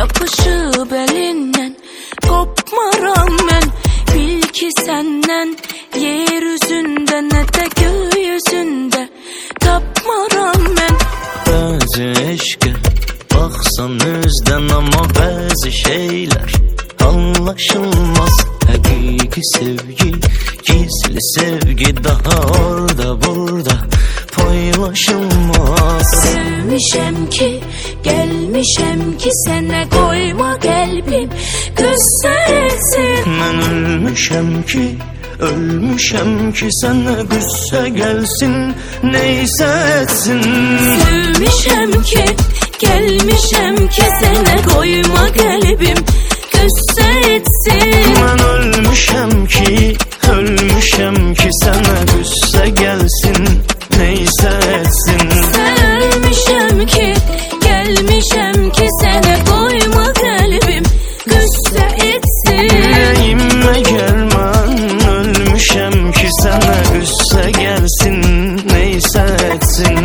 yapışıp elinden, kopmaram ben. Bil ki senden yeryüzünde ne de gökyüzünde tapmaram ben. Bazı eşke baksan özden ama bazı şeyler anlaşılmaz. Hakiki sevgi, gizli sevgi daha orada burada paylaşılmaz. Sevmişem ki, gelmişem ki sana koyma kalbim göstersin. Ben ölmüşem ki, ölmüşem ki sana güsse gelsin neyse etsin. Sevmişem ki, gelmişem ki sana koyma kalbim göster etsin. Ben ölmüşem ki, ölmüşem ki sana güsse gelsin neyse etsin. Sen ölmüşem ki, gelmişem ki sana koyma kalbim göster etsin. Yüreğime gelmen, ölmüşem ki sana güsse gelsin neyse etsin.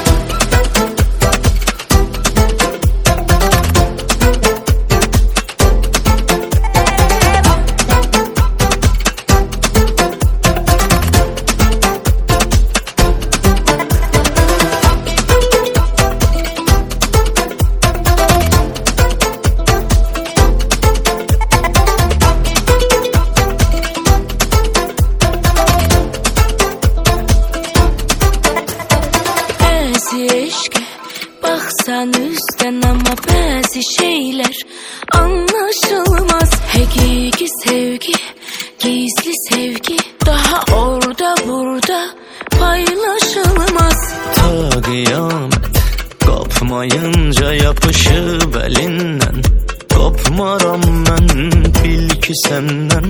Eşke baksan üstten ama bazı şeyler anlaşılmaz. Hakiki sevgi, gizli sevgi daha orada burada paylaşılmaz. Ta kıyamet kopmayınca yapışıp elinden, kopmaram ben bil ki senden.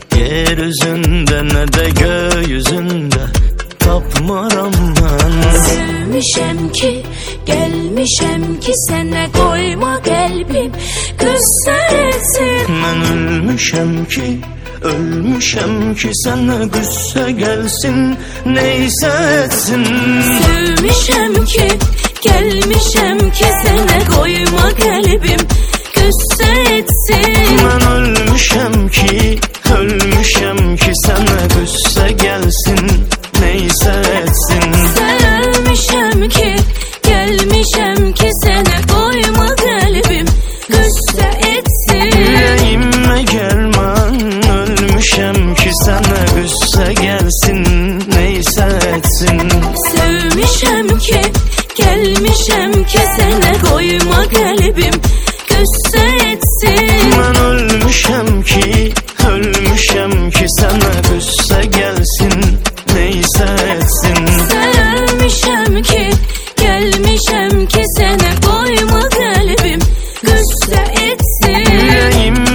Yeryüzünde ne de gökyüzünde tapmaram ben. Sevmişem ki, gelmişem ki sana koyma kalbim göster etsin. Ben ölmüşem ki, ölmüşem ki sana güsse gelsin neyse etsin. Sevmişem ki, gelmişem ki sana koyma kalbim göster etsin. Ben ölmüşem ki, ölmüşem ki sana güsse gelsin neyse etsin. Sen ölmüşem ki, gelmişem ki sana koyma kalbim göster etsin. Yüreğime gelmen, ölmüşem ki sana güsse gelsin neyse etsin. Sevmişem ki, gelmişem ki sana koyma kalbim göster etsin. Ben ölmüşem ki, ölmüşem ki sana güsse gelsin neyse etsin. Sen ölmüşem ki, gelmişem ki sana koyma kalbim göster etsin. Yüreğime